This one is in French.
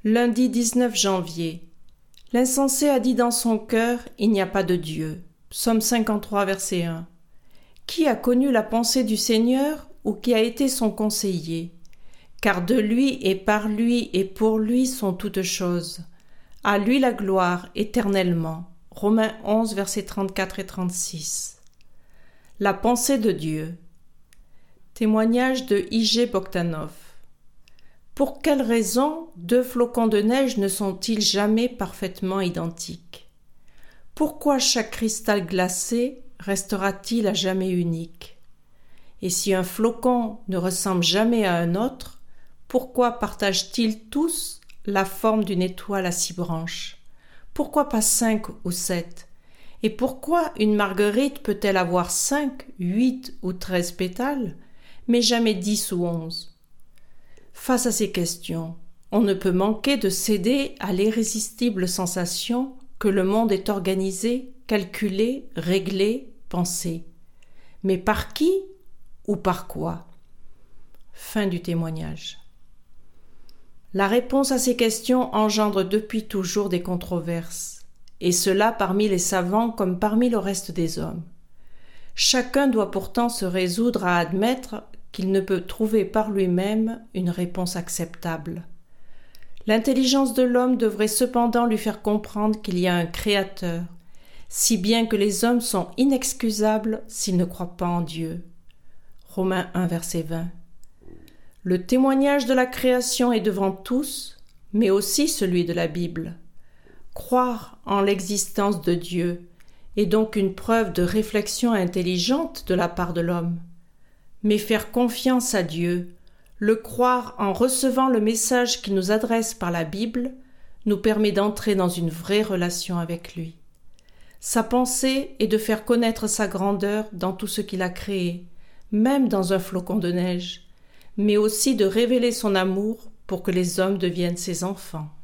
Lundi 19 janvier. L'insensé a dit dans son cœur « Il n'y a pas de Dieu ». Psaume 53, verset 1. Qui a connu la pensée du Seigneur ou qui a été son conseiller? Car de lui et par lui et pour lui sont toutes choses. À lui la gloire éternellement. Romains 11, versets 34 et 36. La pensée de Dieu. Témoignage de I.G. Bogdanov. Pour quelle raison deux flocons de neige ne sont-ils jamais parfaitement identiques? Pourquoi chaque cristal glacé restera-t-il à jamais unique? Et si un flocon ne ressemble jamais à un autre, pourquoi partagent-ils tous la forme d'une étoile à 6 branches? Pourquoi pas 5 ou 7? Et pourquoi une marguerite peut-elle avoir 5, 8 ou 13 pétales, mais jamais 10 ou 11? Face à ces questions, on ne peut manquer de céder à l'irrésistible sensation que le monde est organisé, calculé, réglé, pensé. Mais par qui ou par quoi? Fin du témoignage. La réponse à ces questions engendre depuis toujours des controverses, et cela parmi les savants comme parmi le reste des hommes. Chacun doit pourtant se résoudre à admettre qu'il ne peut trouver par lui-même une réponse acceptable. L'intelligence de l'homme devrait cependant lui faire comprendre qu'il y a un Créateur, si bien que les hommes sont inexcusables s'ils ne croient pas en Dieu. Romains 1, verset 20. Le témoignage de la création est devant tous, mais aussi celui de la Bible. Croire en l'existence de Dieu est donc une preuve de réflexion intelligente de la part de l'homme. Mais faire confiance à Dieu, le croire en recevant le message qu'il nous adresse par la Bible, nous permet d'entrer dans une vraie relation avec lui. Sa pensée est de faire connaître sa grandeur dans tout ce qu'il a créé, même dans un flocon de neige, mais aussi de révéler son amour pour que les hommes deviennent ses enfants.